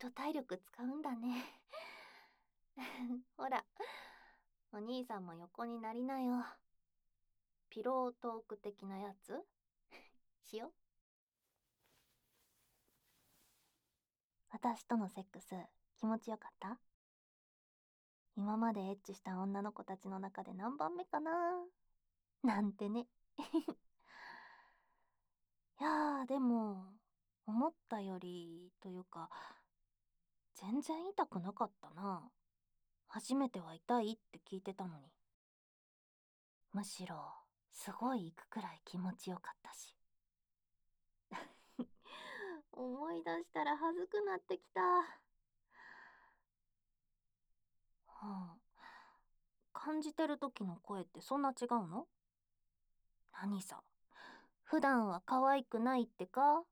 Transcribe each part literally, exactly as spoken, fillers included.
と体力使うんだね。ほら、お兄さんも横になりなよ。ピロートーク的なやつしよ。私とのセックス気持ちよかった？今までエッチした女の子たちの中で何番目かななんてね。いやー、でも思ったよりというか、全然痛くなかったな。初めては痛いって聞いてたのに。むしろすごい行くくらい気持ちよかったし。思い出したら恥ずくなってきた。はあ、感じてる時の声ってそんな違うの？何さ、普段は可愛くないってか？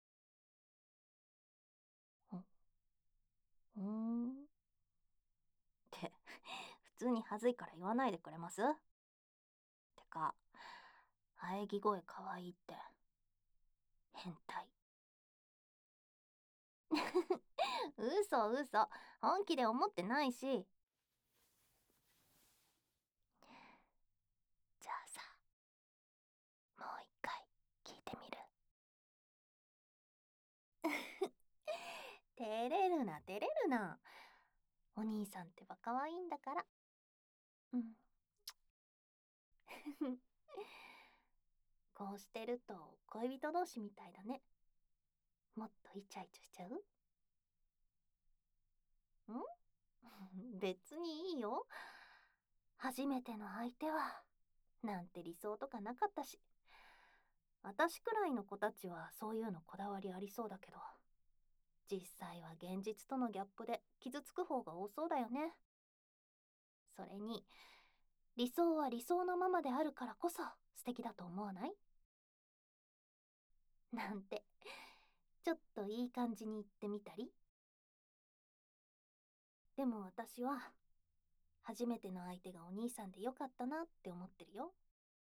うーん。って普通に恥ずいから言わないでくれます？てか、喘ぎ声可愛いって変態。嘘嘘、本気で思ってないし。じゃあさ、もう一回聞いてみる？照れるな照れるな。お兄さんってば可愛いんだから。うん。こうしてると恋人同士みたいだね。もっとイチャイチャしちゃう？ん別にいいよ。初めての相手はなんて理想とかなかったし。私くらいの子たちはそういうのこだわりありそうだけど、実際は現実とのギャップで傷つく方が多そうだよね。それに、理想は理想のままであるからこそ素敵だと思わない？なんて、ちょっといい感じに言ってみたり。でも私は、初めての相手がお兄さんでよかったなって思ってるよ。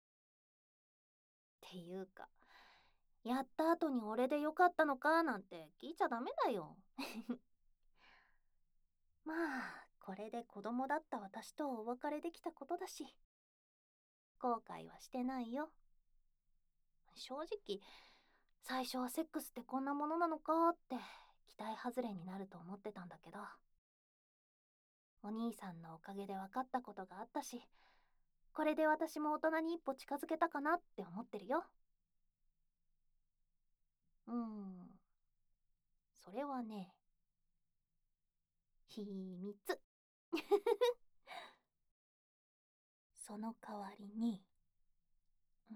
っていうか、やった後に俺でよかったのかなんて聞いちゃダメだよ。まあ、これで子供だった私とお別れできたことだし、後悔はしてないよ。正直、最初はセックスってこんなものなのかって期待外れになると思ってたんだけど、お兄さんのおかげで分かったことがあったし、これで私も大人に一歩近づけたかなって思ってるよ。うーん、それはね、秘密。その代わりに、うん、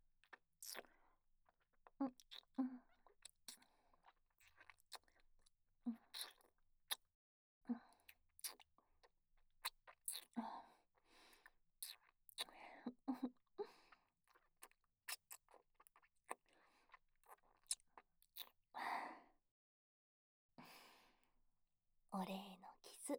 うん、うん、うん、うん、お礼のキス。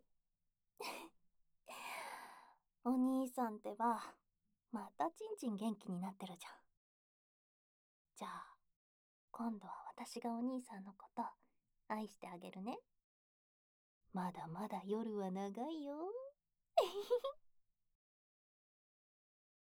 お兄さんってば、またちんちん元気になってるじゃん。じゃあ、今度は私がお兄さんのこと愛してあげるね。まだまだ夜は長いよ。